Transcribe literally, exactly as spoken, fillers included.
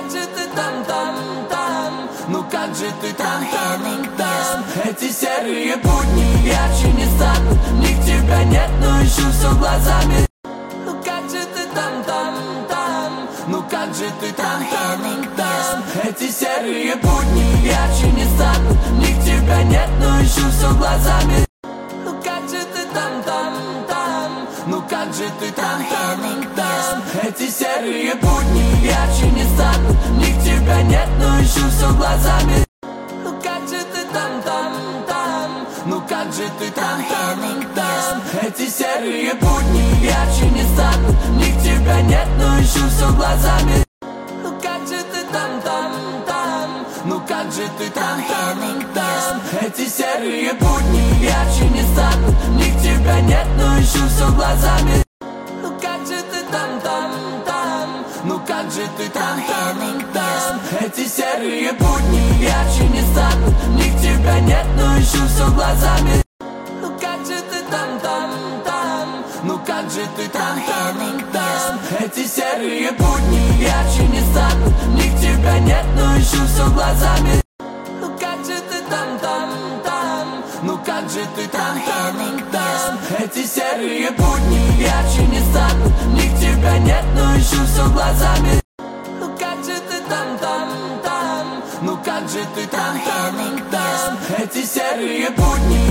как же ты там, там, там? Ну как же ты там, там, там? Эти серые будни ярче не станут. В них тебя нет, но ищу все глазами. Ну как же ты там, там, там? Ну как же ты там, там, там? Эти серые будни ярче не станут. В них тебя нет, но ищу все глазами. Ну как же ты там, там, там? Ну как же ты там, там, там? Эти серые будни ярче не станут. В них тебя нет, но ищу все глазами. Ну как же ты там, там, там? Ну как же ты там, там, там? Эти серые будни ярче не станут. В них тебя нет, но ищу все глазами. Ну как же ты там, там, там? Ну как же ты там, там, там? Эти серые будни ярче не станут. В них тебя нет, но ищу все глазами. Ну как же ты там, там, там? Ну как же ты там, там, там? Эти серые будни ярче не станут. В них тебя нет, но ищу все глазами. Ну как же ты там, там, там? Ну как же ты там, там, там? Эти серые будни ярче не станут. В них тебя нет, но ищу все глазами. Ну как же ты там, там, там? Ну как же ты там, там, там? Эти серые будни ярче не станут. В них тебя нет, но ищу все глазами. Ну как же ты там, там, там? Ну как же ты там, там, там? Эти серые будни